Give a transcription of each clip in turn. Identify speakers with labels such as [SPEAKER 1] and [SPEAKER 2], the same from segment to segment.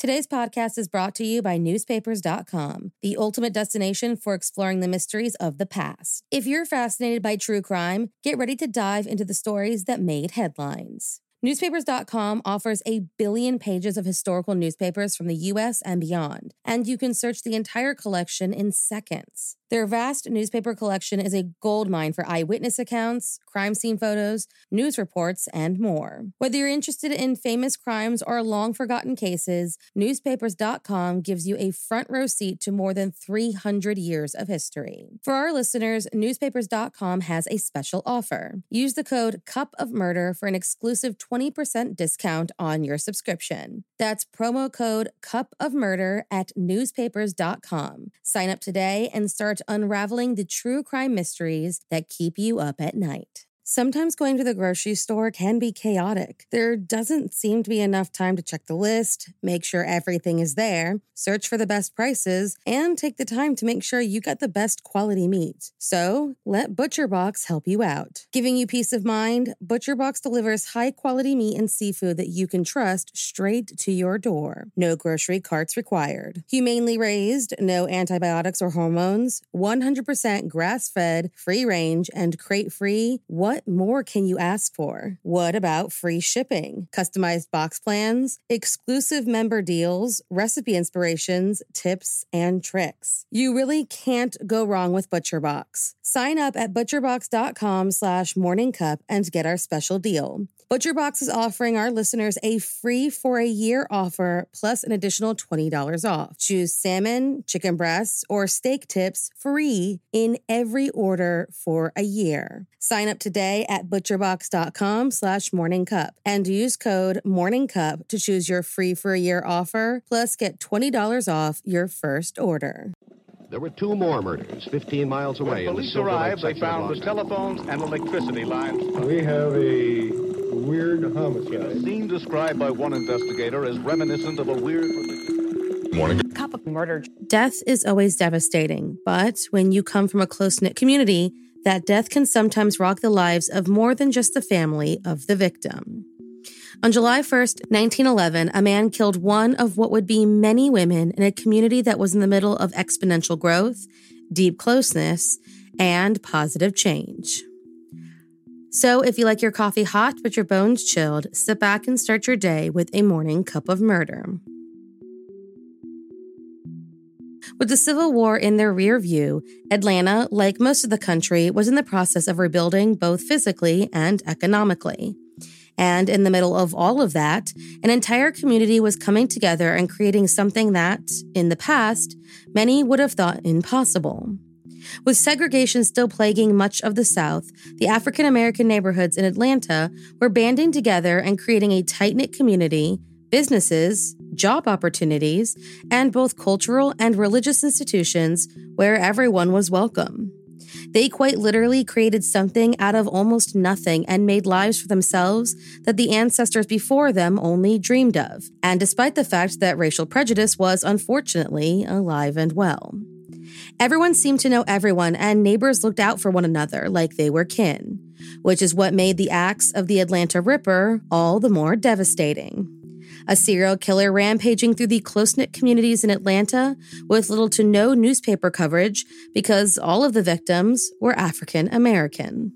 [SPEAKER 1] Today's podcast is brought to you by Newspapers.com, the ultimate destination for exploring the mysteries of the past. If you're fascinated by true crime, get ready to dive into the stories that made headlines. Newspapers.com offers 1 billion pages of historical newspapers from the U.S. and beyond, and you can search the entire collection in seconds. Their vast newspaper collection is a goldmine for eyewitness accounts, crime scene photos, news reports, and more. Whether you're interested in famous crimes or long-forgotten cases, Newspapers.com gives you a front row seat to more than 300 years of history. For our listeners, Newspapers.com has a special offer. Use the code CUPOFMURDER for an exclusive 20% discount on your subscription. That's promo code CUPOFMURDER at Newspapers.com. Sign up today and start unraveling the true crime mysteries that keep you up at night. Sometimes going to the grocery store can be chaotic. There doesn't seem to be enough time to check the list, make sure everything is there, search for the best prices, and take the time to make sure you get the best quality meat. So, let ButcherBox help you out. Giving you peace of mind, ButcherBox delivers high-quality meat and seafood that you can trust straight to your door. No grocery carts required. Humanely raised, no antibiotics or hormones, 100% grass-fed, free-range, and crate-free. What more can you ask for? What about free shipping, customized box plans, exclusive member deals, recipe inspirations, tips, and tricks? You really can't go wrong with ButcherBox. Sign up at butcherbox.com/morningcup and get our special deal. ButcherBox is offering our listeners a free for-a-year offer plus an additional $20 off. Choose salmon, chicken breasts, or steak tips free in every order for a year. Sign up today at butcherbox.com/morningcup and use code morningcup to choose your free for-a-year offer plus get $20 off your first order.
[SPEAKER 2] There were 2 more murders 15 miles away.
[SPEAKER 3] When police arrived, they found the telephones and electricity lines.
[SPEAKER 4] We have a weird homicide.
[SPEAKER 3] A scene described by one investigator as reminiscent of a weird...
[SPEAKER 5] Morning.
[SPEAKER 1] Cup of murder. Death is always devastating, but when you come from a close-knit community, that death can sometimes rock the lives of more than just the family of the victim. On July 1st, 1911, a man killed one of what would be many women in a community that was in the middle of exponential growth, deep closeness, and positive change. So if you like your coffee hot but your bones chilled, sit back and start your day with a morning cup of murder. With the Civil War in their rear view, Atlanta, like most of the country, was in the process of rebuilding both physically and economically. And in the middle of all of that, an entire community was coming together and creating something that, in the past, many would have thought impossible. With segregation still plaguing much of the South, the African American neighborhoods in Atlanta were banding together and creating a tight-knit community, businesses, job opportunities, and both cultural and religious institutions where everyone was welcome. They quite literally created something out of almost nothing and made lives for themselves that the ancestors before them only dreamed of, and despite the fact that racial prejudice was unfortunately alive and well. Everyone seemed to know everyone, and neighbors looked out for one another like they were kin, which is what made the acts of the Atlanta Ripper all the more devastating. A serial killer rampaging through the close-knit communities in Atlanta with little to no newspaper coverage because all of the victims were African American.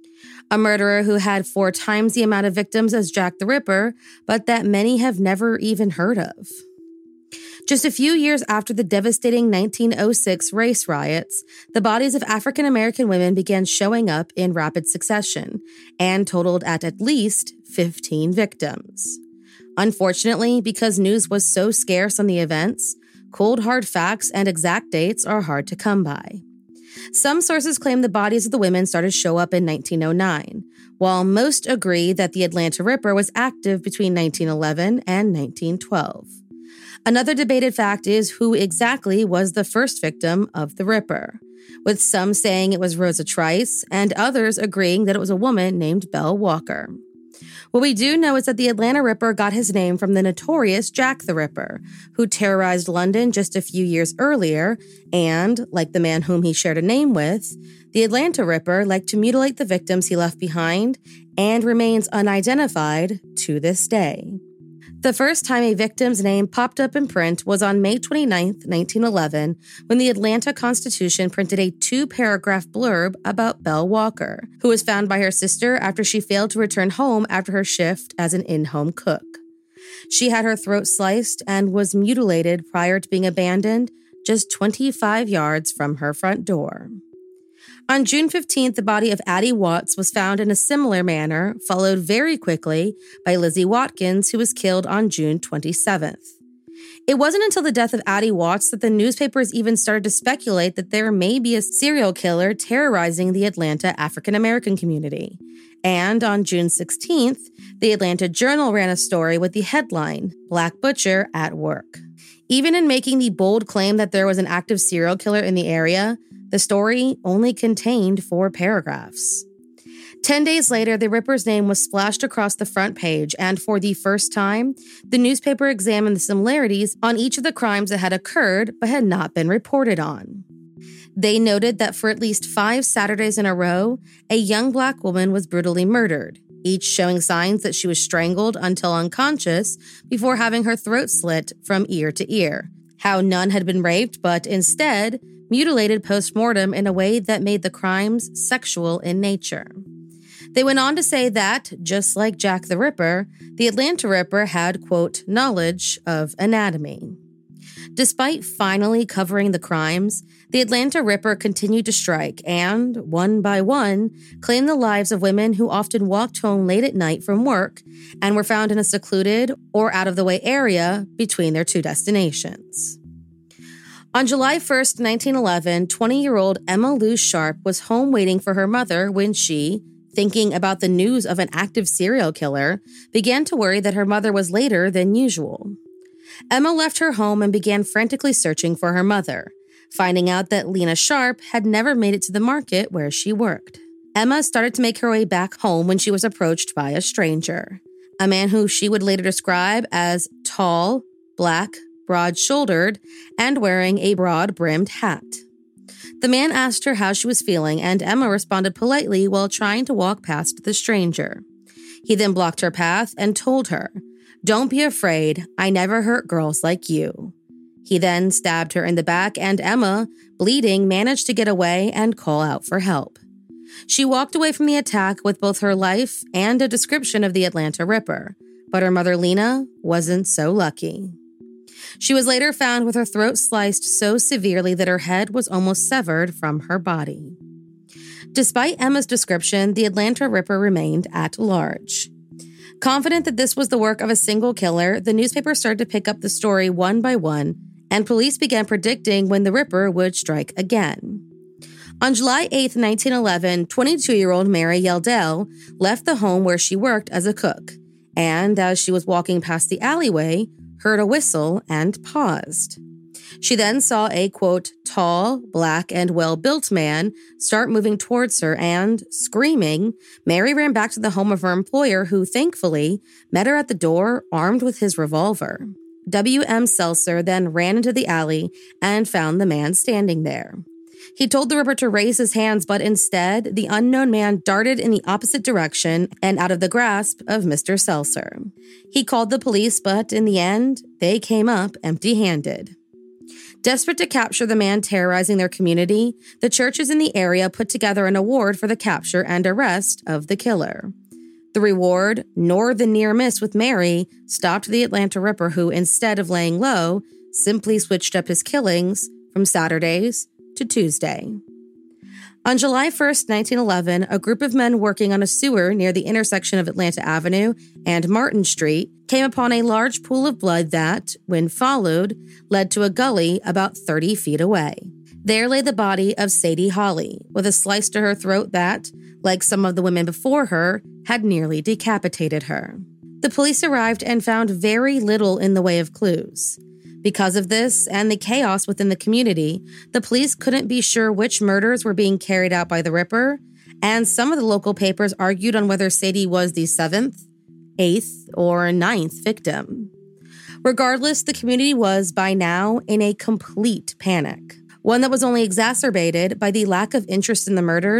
[SPEAKER 1] A murderer who had 4 times the amount of victims as Jack the Ripper, but that many have never even heard of. Just a few years after the devastating 1906 race riots, the bodies of African American women began showing up in rapid succession and totaled at least 15 victims. Unfortunately, because news was so scarce on the events, cold hard facts and exact dates are hard to come by. Some sources claim the bodies of the women started to show up in 1909, while most agree that the Atlanta Ripper was active between 1911 and 1912. Another debated fact is who exactly was the first victim of the Ripper, with some saying it was Rosa Trice and others agreeing that it was a woman named Belle Walker. What we do know is that the Atlanta Ripper got his name from the notorious Jack the Ripper, who terrorized London just a few years earlier, and, like the man whom he shared a name with, the Atlanta Ripper liked to mutilate the victims he left behind and remains unidentified to this day. The first time a victim's name popped up in print was on May 29, 1911, when the Atlanta Constitution printed a 2-paragraph blurb about Belle Walker, who was found by her sister after she failed to return home after her shift as an in-home cook. She had her throat sliced and was mutilated prior to being abandoned just 25 yards from her front door. On June 15th, the body of Addie Watts was found in a similar manner, followed very quickly by Lizzie Watkins, who was killed on June 27th. It wasn't until the death of Addie Watts that the newspapers even started to speculate that there may be a serial killer terrorizing the Atlanta African-American community. And on June 16th, the Atlanta Journal ran a story with the headline, "Black Butcher at Work." Even in making the bold claim that there was an active serial killer in the area, the story only contained 4 paragraphs. 10 days later, the Ripper's name was splashed across the front page, and for the first time, the newspaper examined the similarities on each of the crimes that had occurred but had not been reported on. They noted that for at least 5 Saturdays in a row, a young Black woman was brutally murdered, each showing signs that she was strangled until unconscious before having her throat slit from ear to ear. How none had been raped, but instead mutilated post-mortem in a way that made the crimes sexual in nature. They went on to say that, just like Jack the Ripper, the Atlanta Ripper had, quote, knowledge of anatomy. Despite finally covering the crimes, the Atlanta Ripper continued to strike and, one by one, claimed the lives of women who often walked home late at night from work and were found in a secluded or out-of-the-way area between their 2 destinations. On July 1st, 1911, 20-year-old Emma Lou Sharp was home waiting for her mother when she, thinking about the news of an active serial killer, began to worry that her mother was later than usual. Emma left her home and began frantically searching for her mother, finding out that Lena Sharp had never made it to the market where she worked. Emma started to make her way back home when she was approached by a stranger, a man who she would later describe as tall, black, broad-shouldered, and wearing a broad-brimmed hat. The man asked her how she was feeling, and Emma responded politely while trying to walk past the stranger. He then blocked her path and told her, "Don't be afraid, I never hurt girls like you." He then stabbed her in the back, and Emma, bleeding, managed to get away and call out for help. She walked away from the attack with both her life and a description of the Atlanta Ripper, but her mother Lena wasn't so lucky. She was later found with her throat sliced so severely that her head was almost severed from her body. Despite Emma's description, the Atlanta Ripper remained at large. Confident that this was the work of a single killer, the newspaper started to pick up the story one by one, and police began predicting when the Ripper would strike again. On July 8, 1911, 22-year-old Mary Yeldell left the home where she worked as a cook, and as she was walking past the alleyway, heard a whistle and paused. She then saw a, quote, tall, black, and well-built man start moving towards her and, screaming, Mary ran back to the home of her employer who, thankfully, met her at the door armed with his revolver. W.M. Seltzer then ran into the alley and found the man standing there. He told the Ripper to raise his hands, but instead, the unknown man darted in the opposite direction and out of the grasp of Mr. Seltzer. He called the police, but in the end, they came up empty-handed. Desperate to capture the man terrorizing their community, the churches in the area put together an award for the capture and arrest of the killer. The reward, nor the near miss with Mary, stopped the Atlanta Ripper who, instead of laying low, simply switched up his killings from Saturdays to Tuesday. On July 1st, 1911, a group of men working on a sewer near the intersection of Atlanta Avenue and Martin Street came upon a large pool of blood that, when followed, led to a gully about 30 feet away. There lay the body of Sadie Holly, with a slice to her throat that, like some of the women before her, had nearly decapitated her. The police arrived and found very little in the way of clues. Because of this and the chaos within the community, the police couldn't be sure which murders were being carried out by the Ripper, and some of the local papers argued on whether Sadie was the 7th, 8th, or 9th victim. Regardless, the community was, by now, in a complete panic, one that was only exacerbated by the lack of interest in the murders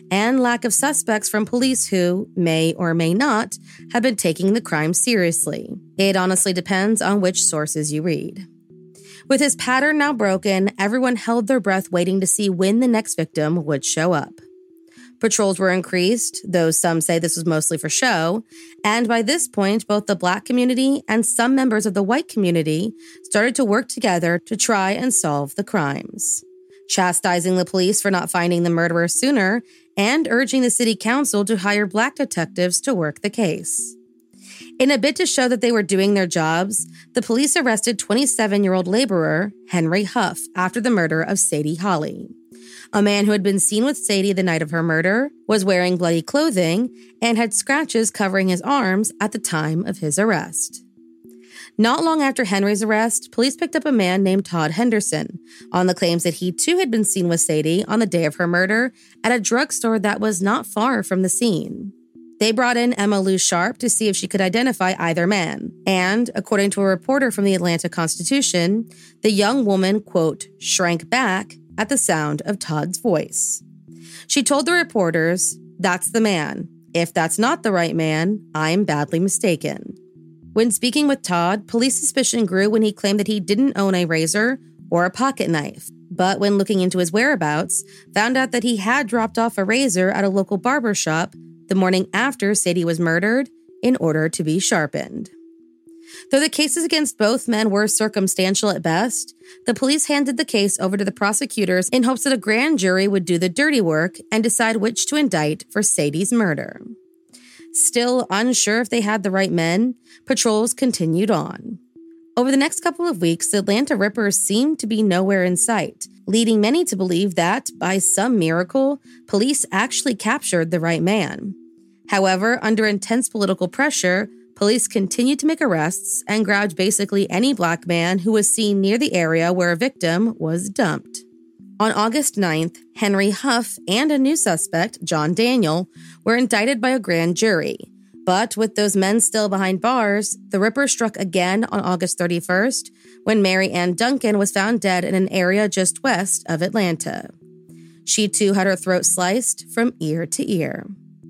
[SPEAKER 1] and lack of suspects from police who may or may not have been taking the crime seriously. It honestly depends on which sources you read. With his pattern now broken, everyone held their breath waiting to see when the next victim would show up. Patrols were increased, though some say this was mostly for show, and by this point, both the Black community and some members of the white community started to work together to try and solve the crimes, chastising the police for not finding the murderer sooner and urging the city council to hire Black detectives to work the case. In a bid to show that they were doing their jobs, the police arrested 27-year-old laborer Henry Huff after the murder of Sadie Holly. A man who had been seen with Sadie the night of her murder, was wearing bloody clothing, and had scratches covering his arms at the time of his arrest. Not long after Henry's arrest, police picked up a man named Todd Henderson on the claims that he too had been seen with Sadie on the day of her murder at a drugstore that was not far from the scene. They brought in Emma Lou Sharp to see if she could identify either man, and, according to a reporter from the Atlanta Constitution, the young woman, quote, shrank back at the sound of Todd's voice. She told the reporters, "That's the man. If that's not the right man, I'm badly mistaken." When speaking with Todd, police suspicion grew when he claimed that he didn't own a razor or a pocket knife, but when looking into his whereabouts, found out that he had dropped off a razor at a local barber shop the morning after Sadie was murdered in order to be sharpened. Though the cases against both men were circumstantial at best, the police handed the case over to the prosecutors in hopes that a grand jury would do the dirty work and decide which to indict for Sadie's murder. Still unsure if they had the right men, patrols continued on. Over the next couple of weeks, the Atlanta Ripper seemed to be nowhere in sight, leading many to believe that, by some miracle, police actually captured the right man. However, under intense political pressure, police continued to make arrests and grabbed basically any Black man who was seen near the area where a victim was dumped. On August 9th, Henry Huff and a new suspect, John Daniel, were indicted by a grand jury. But with those men still behind bars, the Ripper struck again on August 31st when Mary Ann Duncan was found dead in an area just west of Atlanta. She too had her throat sliced from ear to ear.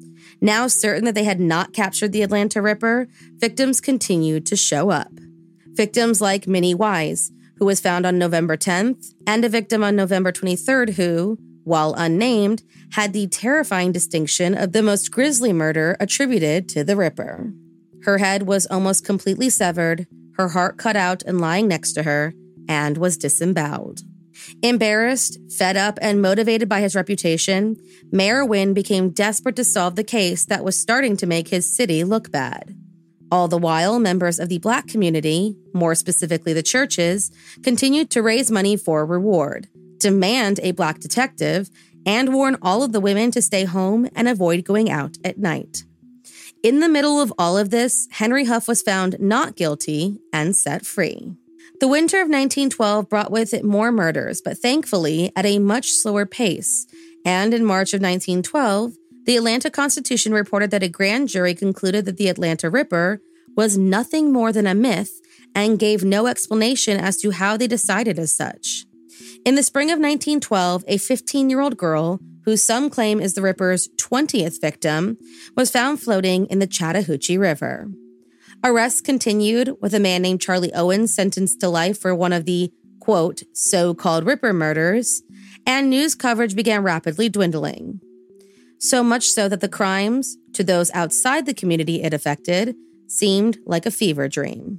[SPEAKER 1] Now certain that they had not captured the Atlanta Ripper, victims continued to show up. Victims like Minnie Wise, who was found on November 10th, and a victim on November 23rd who, while unnamed, had the terrifying distinction of the most grisly murder attributed to the Ripper. Her head was almost completely severed, her heart cut out and lying next to her, and was disemboweled. Embarrassed, fed up, and motivated by his reputation, Mayor Wynne became desperate to solve the case that was starting to make his city look bad. All the while, members of the Black community, more specifically the churches, continued to raise money for a reward, demand a Black detective, and warn all of the women to stay home and avoid going out at night. In the middle of all of this, Henry Huff was found not guilty and set free. The winter of 1912 brought with it more murders, but thankfully at a much slower pace, and in March of 1912, the Atlanta Constitution reported that a grand jury concluded that the Atlanta Ripper was nothing more than a myth and gave no explanation as to how they decided as such. In the spring of 1912, a 15-year-old girl, who some claim is the Ripper's 20th victim, was found floating in the Chattahoochee River. Arrests continued, with a man named Charlie Owens sentenced to life for one of the, quote, so-called Ripper murders, and news coverage began rapidly dwindling. So much so that the crimes, to those outside the community it affected, seemed like a fever dream.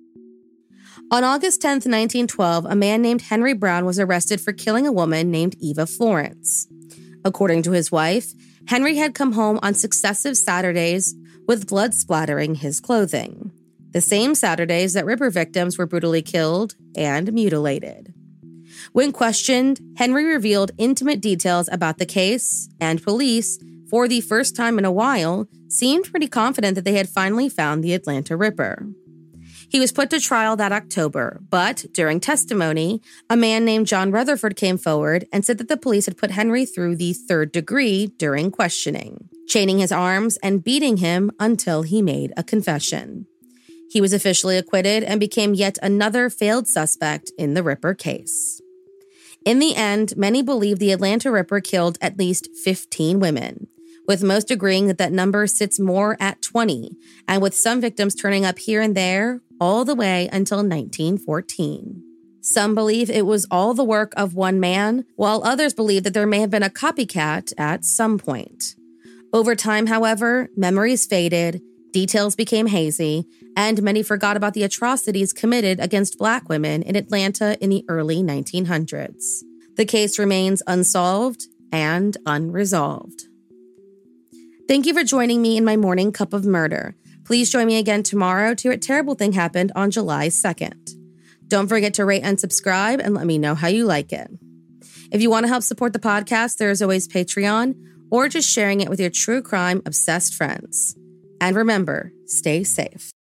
[SPEAKER 1] On August 10, 1912, a man named Henry Brown was arrested for killing a woman named Eva Florence. According to his wife, Henry had come home on successive Saturdays with blood splattering his clothing, the same Saturdays that Ripper victims were brutally killed and mutilated. When questioned, Henry revealed intimate details about the case, and police, for the first time in a while, seemed pretty confident that they had finally found the Atlanta Ripper. He was put to trial that October, but during testimony, a man named John Rutherford came forward and said that the police had put Henry through the third degree during questioning, chaining his arms and beating him until he made a confession. He was officially acquitted and became yet another failed suspect in the Ripper case. In the end, many believe the Atlanta Ripper killed at least 15 women, with most agreeing that that number sits more at 20, and with some victims turning up here and there all the way until 1914. Some believe it was all the work of one man, while others believe that there may have been a copycat at some point. Over time, however, memories faded, details became hazy, and many forgot about the atrocities committed against Black women in Atlanta in the early 1900s. The case remains unsolved and unresolved. Thank you for joining me in my morning cup of murder. Please join me again tomorrow to hear what terrible thing happened on July 2nd. Don't forget to rate and subscribe and let me know how you like it. If you want to help support the podcast, there is always Patreon or just sharing it with your true crime obsessed friends. And remember, stay safe.